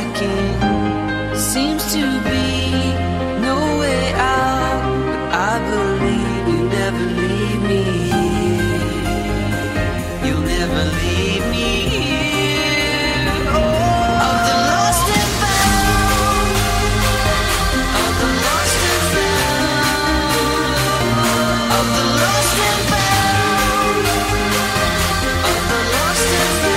stacking. Seems to be no way out, but I believe you never leave me here. You'll never leave me here. Oh, of the lost and found, of the lost and found, of the lost and found, of the lost and found.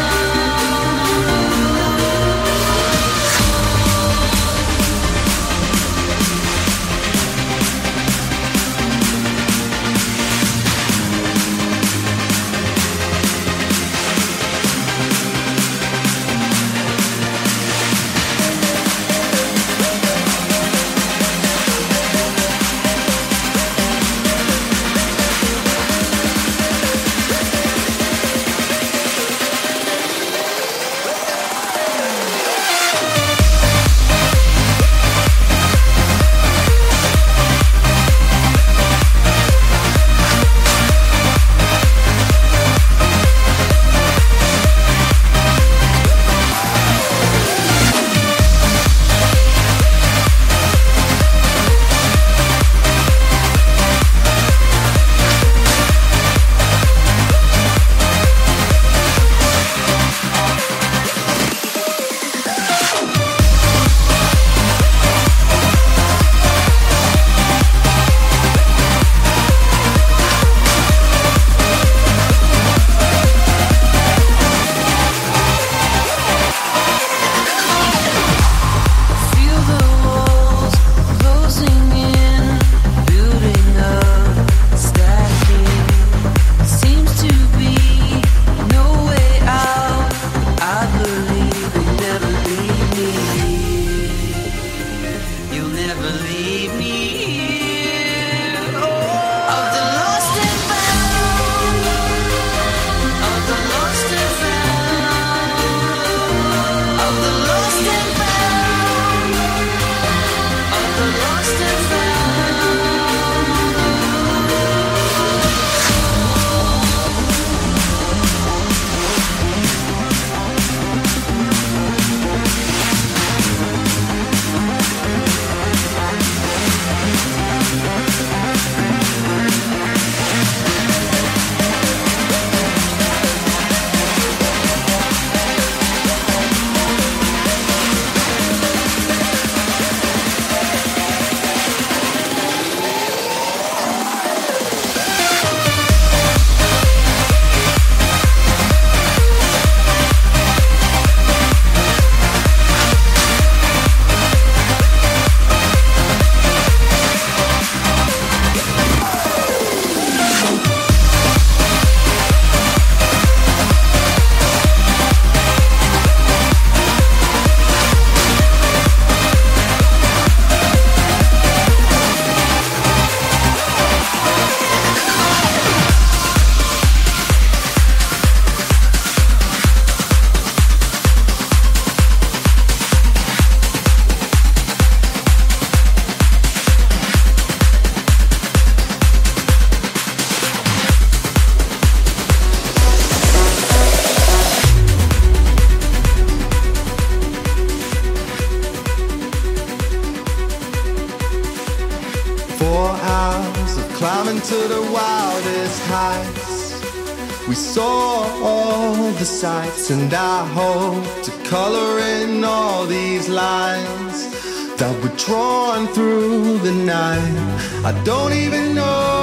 To the wildest heights, we saw all the sights, and I hope to color in all these lines that were drawn through the night. I don't even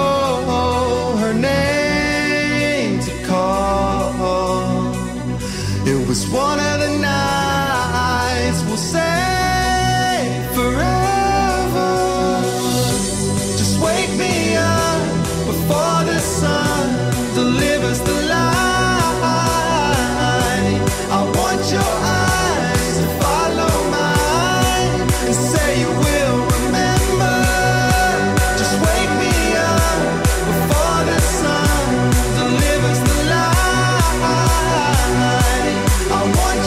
know her name to call. It was one of the nights we'll say forever. Just wake me up before the sun delivers the light. I want your eyes to follow mine and say you will remember. Just wake me up before the sun delivers the light. I want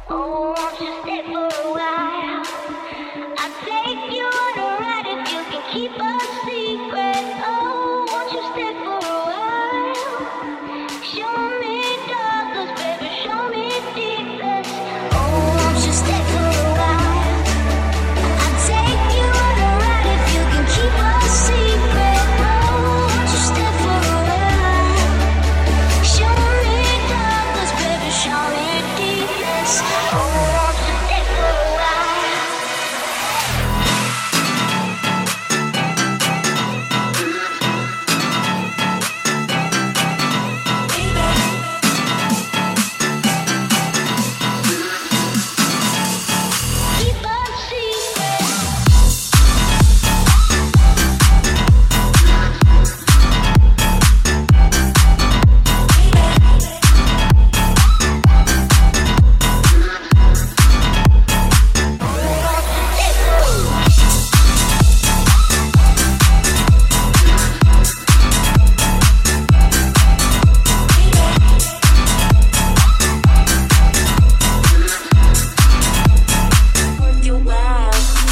Oh, won't you stay for a while? I'll take you on a ride if you can keep a secret. Oh, won't you stay for a while? Show me darkness, baby, show me deepness. Oh, won't you stay for a while? I'll take you on a ride if you can keep a secret. Oh, won't you stay for a while? Show me darkness, baby, show me deepness. Oh, won't you stay for a while? Keep a secret. Worth your while.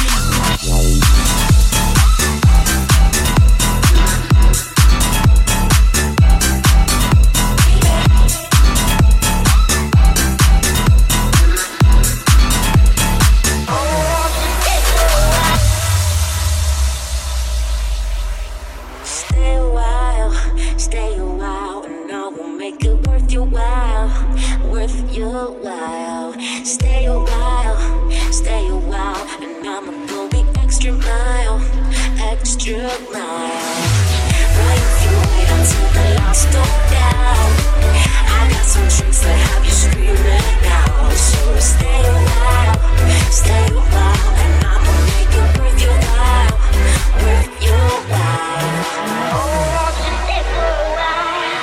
Stay a while, and I will make it worth your while, worth your while. Stay a while, and I'ma go the extra mile, extra mile. Boy, if you wait until the lights go down, I got some tricks that have you screaming out. So stay a while, and I'ma make it worth your while, worth your while. Oh, won't you stay for a while?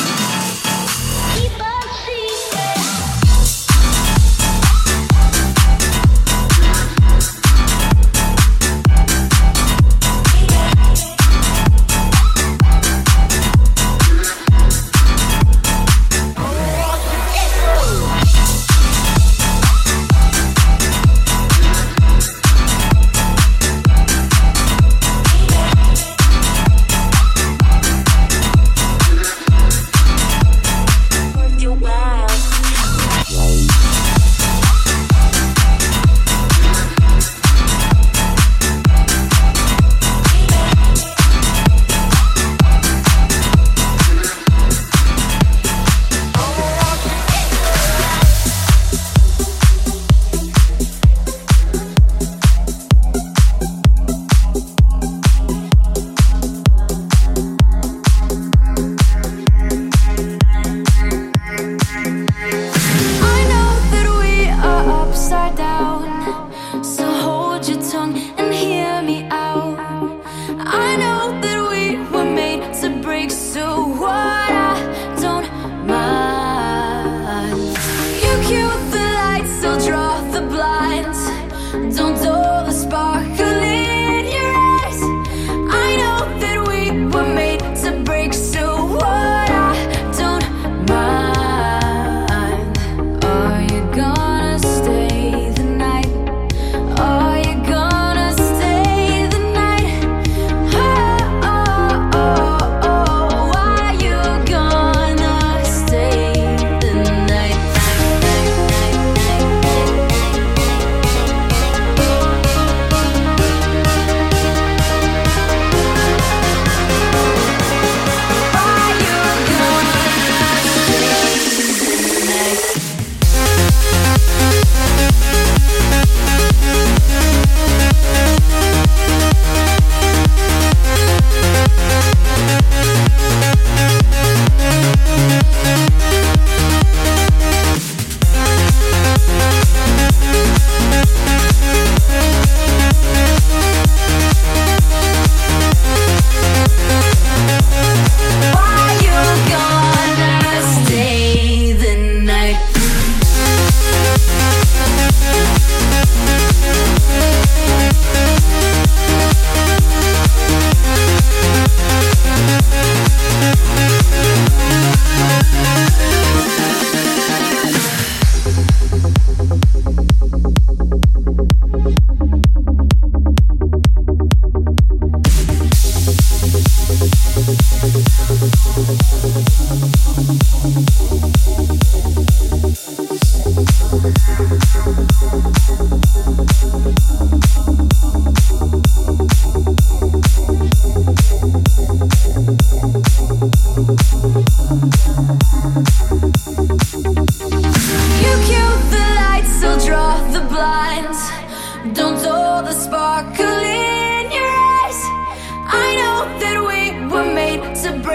Keep a secret.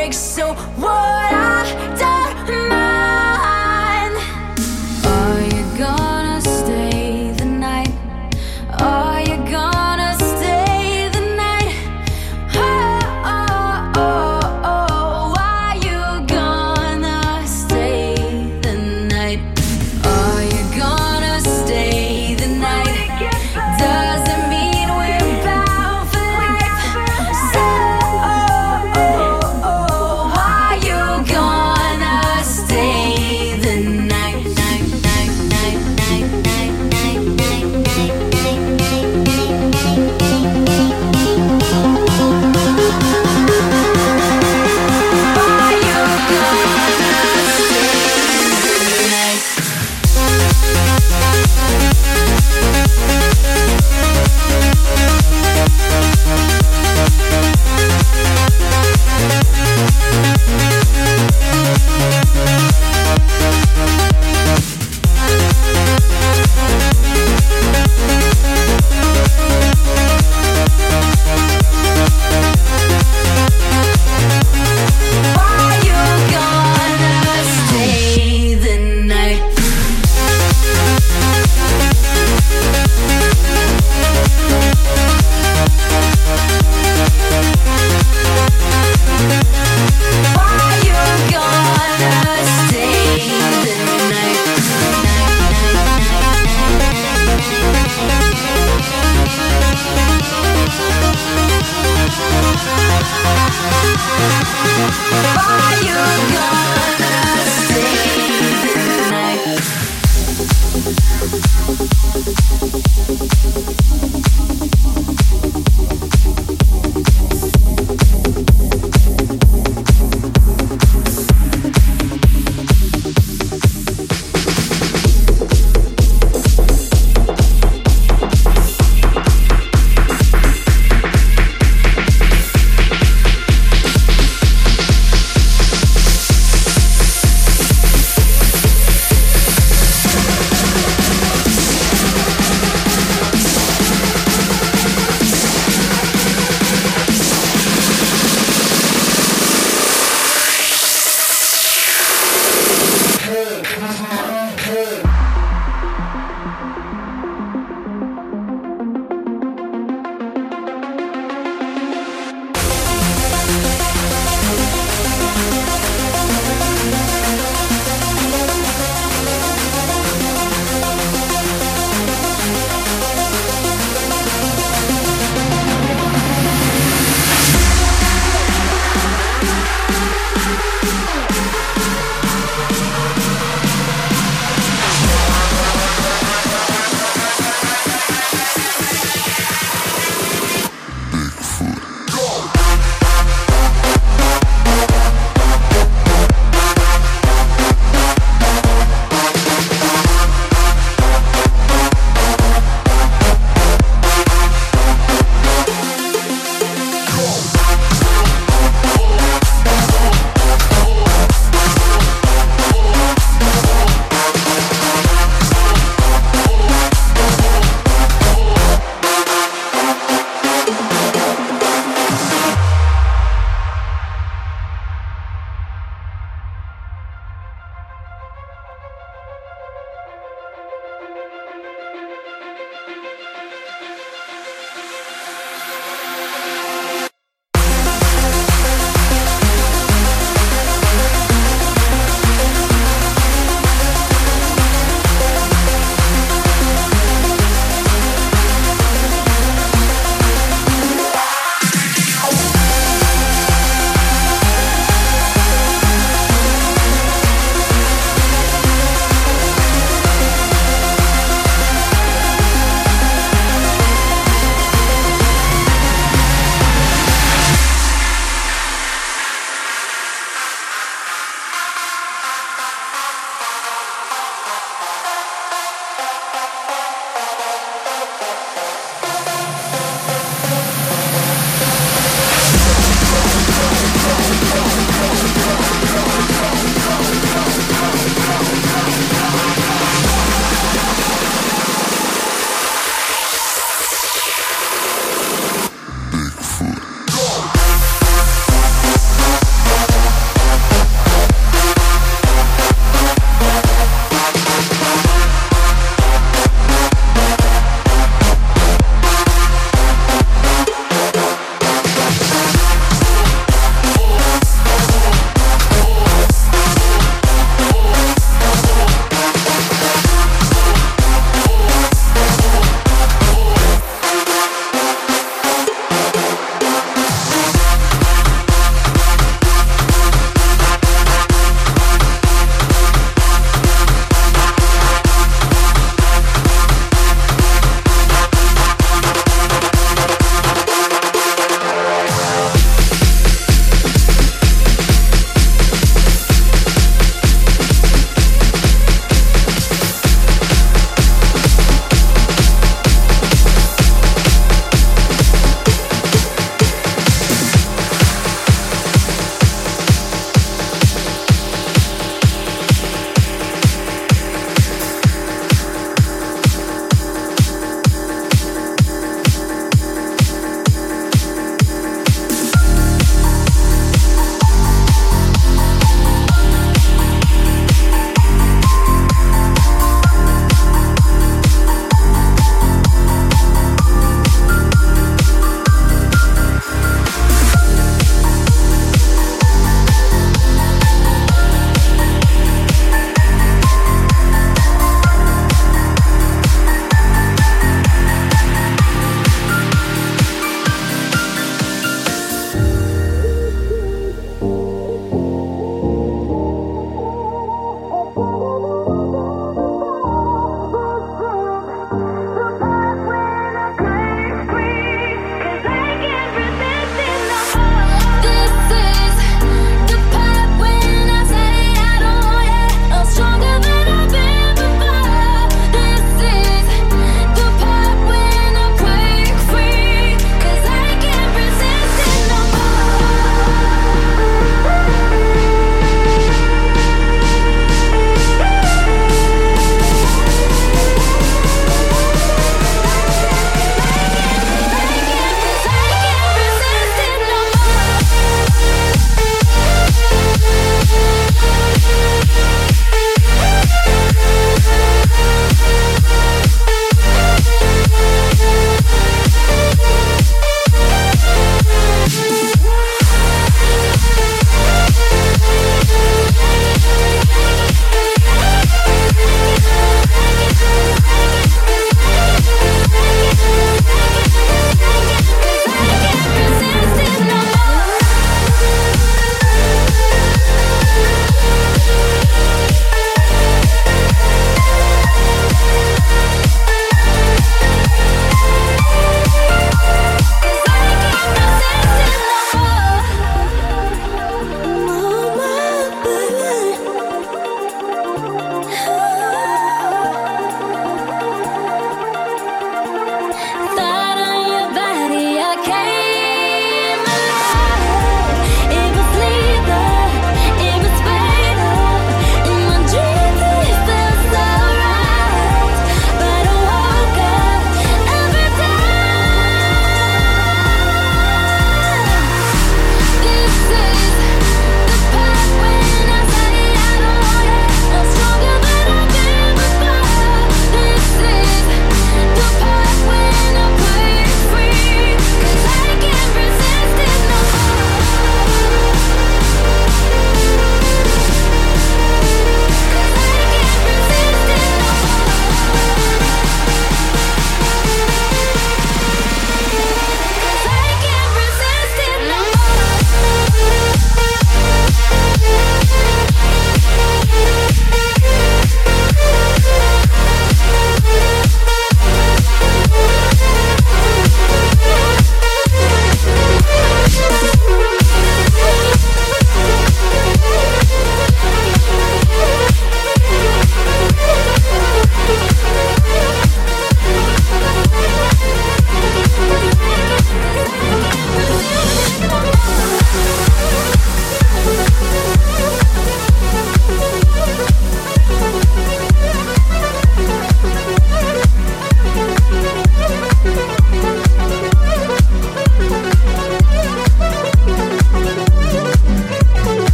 breaks, so what? I don't mind. Are you gonna stay the night? Are you gonna stay the night? Oh, oh, oh, oh. Are you gonna stay the night? Are you gonna stay the night? Doesn't mean we're bound for life. So, oh, oh, oh. Are you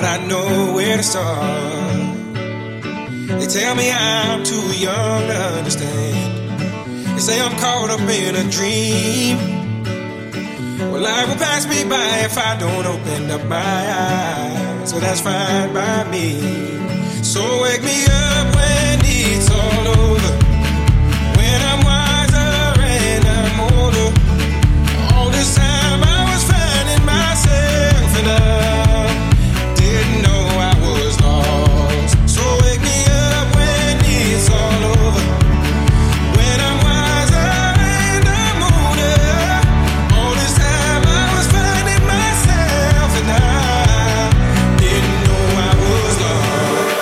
but I know where to start. They tell me I'm too young to understand. They say I'm caught up in a dream. Well, life will pass me by if I don't open up my eyes. So that's fine by me. So wake me up when it's all over, when I'm wiser and I'm older. All this time I was finding myself and I didn't know I was lost. So wake me up when it's all over, when I'm wiser and I'm older. All this time I was finding myself and I didn't know I was lost.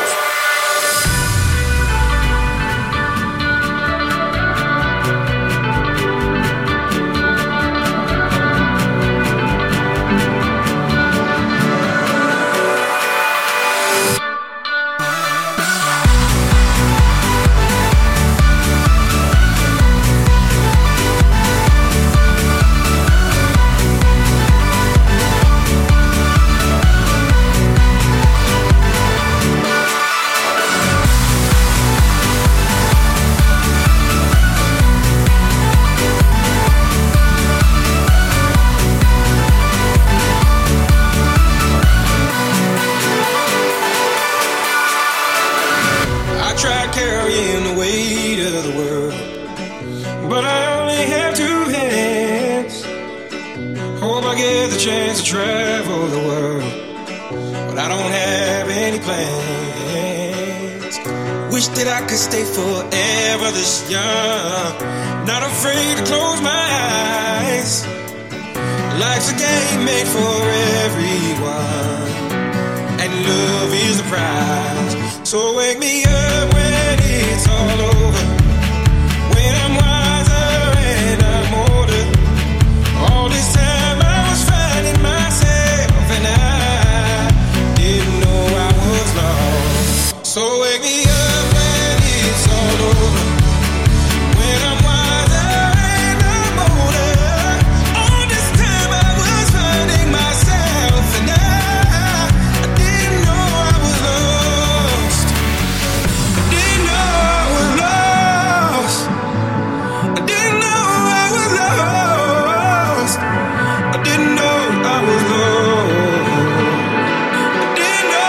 I tried carrying the weight of the world, but I only have two hands. Hope I get the chance to travel the world, but I don't have any plans. Wish that I could stay forever this young, not afraid to close my eyes. Life's a game made for everyone, and love is the prize. So wake me up when it's all over, when I'm wiser and I'm older. All this time I was finding myself and I didn't know I was lost. So wake me up when it's all over, when I'm wiser and I'm older. All this time I was finding myself and I didn't know I was lost. I didn't know I was lost. I didn't know I was lost. I didn't know I was lost. I didn't know.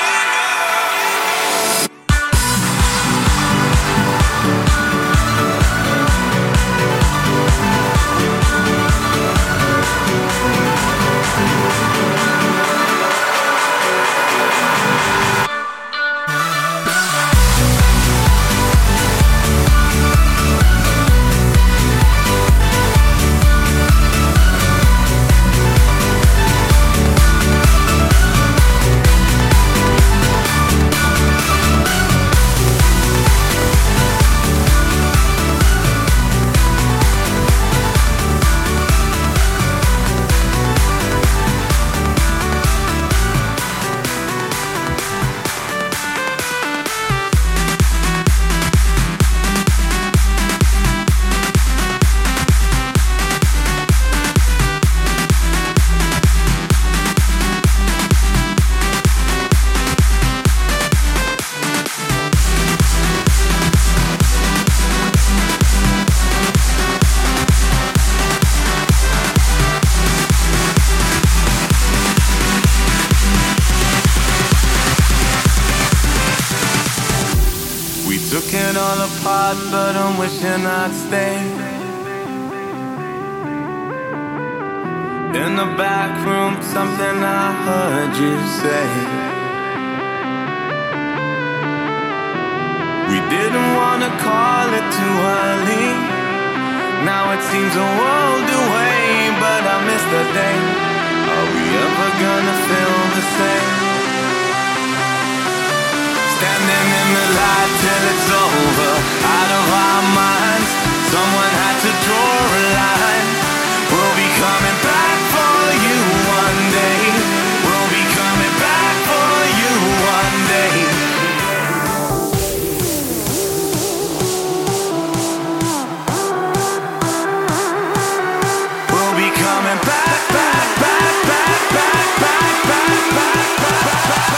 We took it all apart, but I'm wishing I'd stay. In the back room, something I heard you say. We didn't wanna call it too early. Now it seems a world away, but I miss the day. Are we ever gonna feel the same? Standing in the light till it's over, out of our minds. Someone had to draw a line. We'll be coming back for you one day. We'll be coming back for you one day. We'll be coming back, back, back, back, back, back, back, back, back, back, back.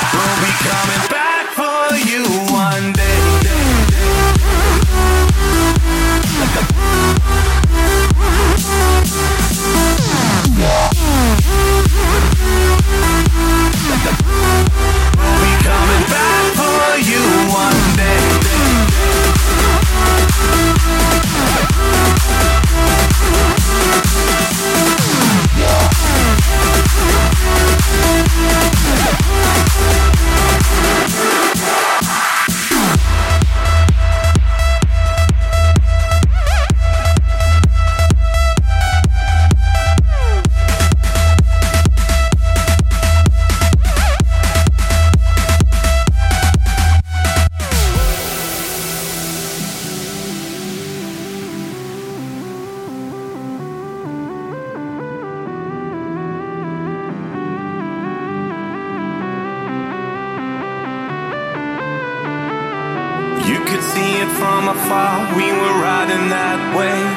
You could see it from afar, we were riding that wave.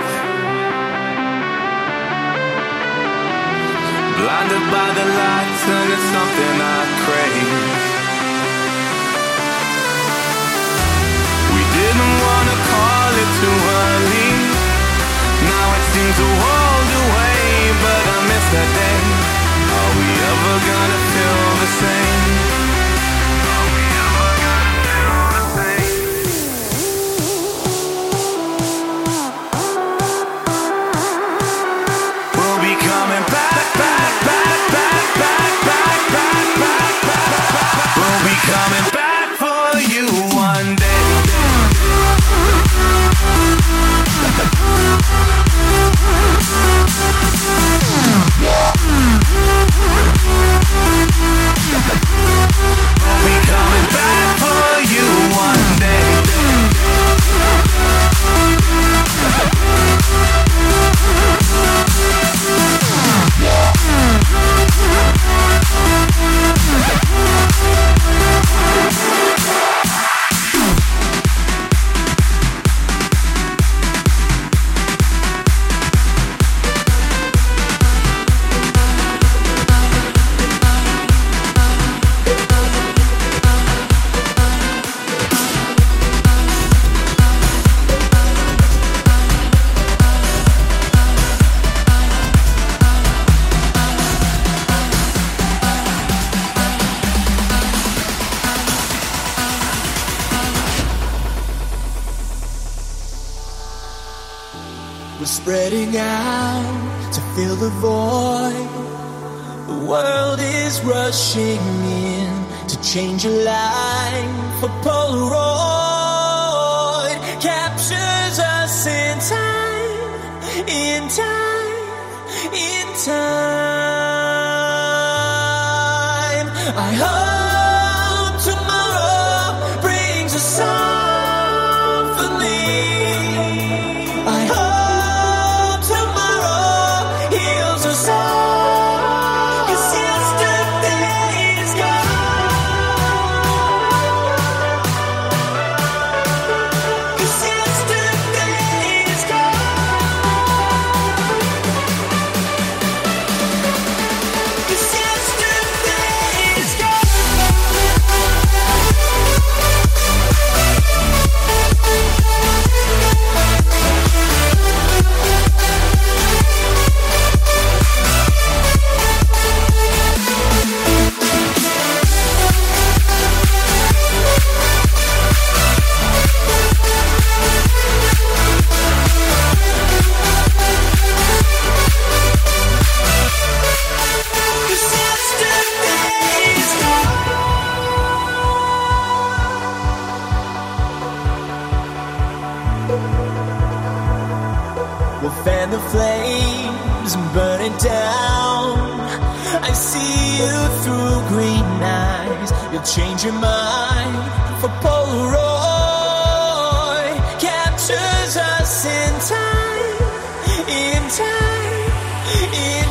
Blinded by the lights and it's something I crave. We didn't wanna call it too early. Now it seems a world away, but I miss that day. Are we ever gonna feel the same? Are we ever gonna feel the same? We'll be coming back, back, back, back, back, back, back, back, back, back. We'll be coming back for you one day. We'll be coming back for you one day. We're spreading out to fill the void. The world is rushing in to change a life. A Polaroid captures us in time, in time, in time. I hope tomorrow brings a symphony. I hope tomorrow heals us all. 'Cause yesterday is gone. 'Cause yesterday is gone. 'Cause yesterday is we'll fan the flames and burn it down. I see you through green eyes. You'll change your mind for Polaroid captures us in time, in time, in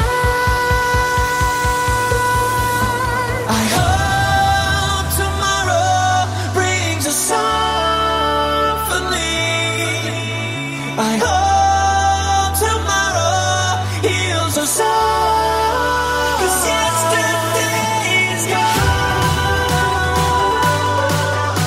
time. I hope tomorrow brings a symphony. I hope tomorrow heals us all. 'Cause yesterday is gone.